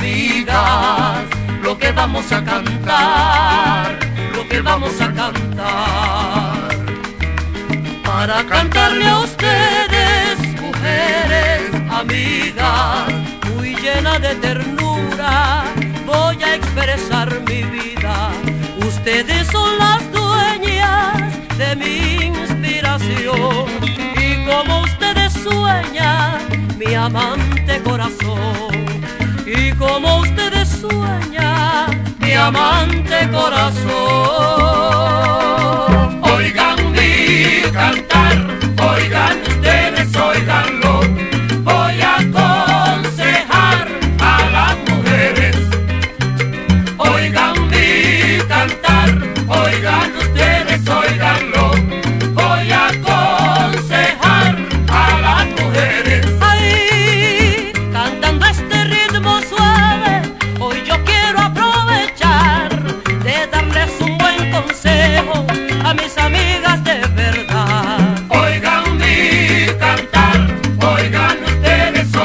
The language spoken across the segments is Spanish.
amigas, lo que vamos a cantar, lo que vamos a cantar. Para cantarle a ustedes, mujeres, amigas, muy llena de ternura, voy a expresar mi vida. Ustedes son las dueñas de mi inspiración, y como ustedes sueñan mi amante corazón, y como ustedes sueñan mi amante corazón. Oigan mi cantar, oigan ustedes, oiganlo, voy a aconsejar a las mujeres. Oigan mi cantar, oigan ustedes, oiganlo, voy a aconsejar a las mujeres. Ay, cantando este ritmo suave, hoy yo quiero aprovechar de darles un buen consejo a mis amigas de verdad. Oigan mi cantar, oigan ustedes,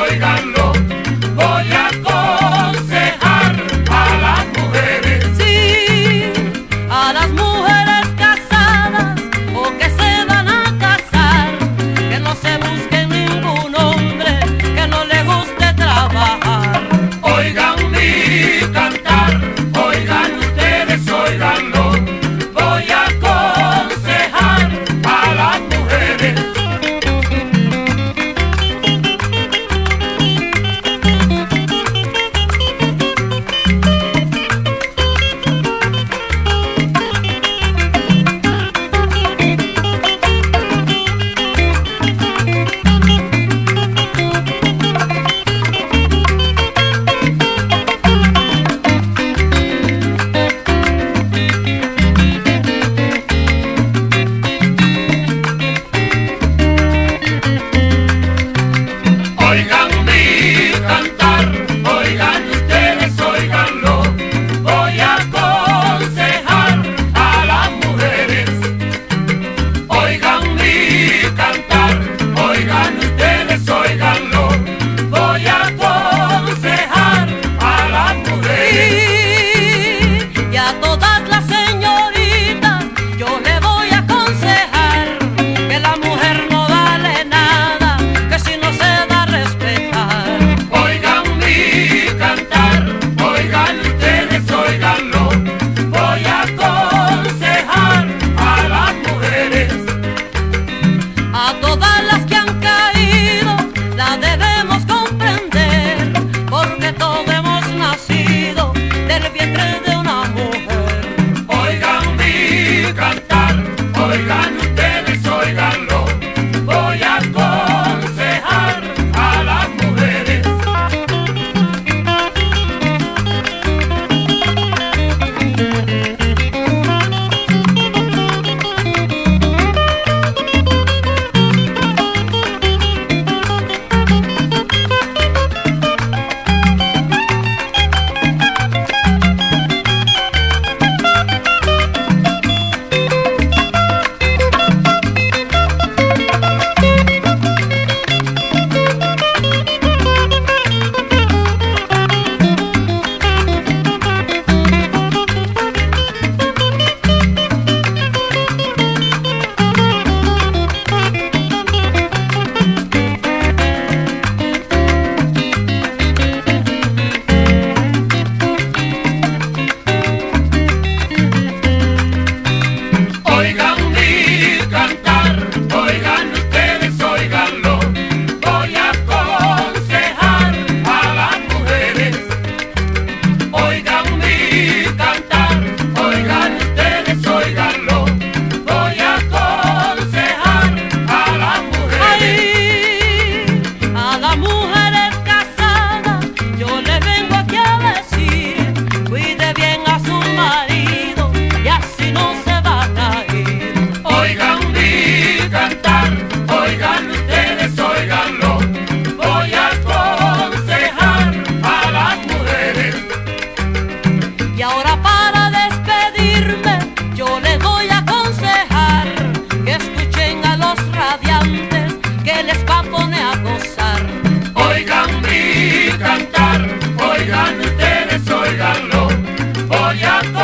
voy a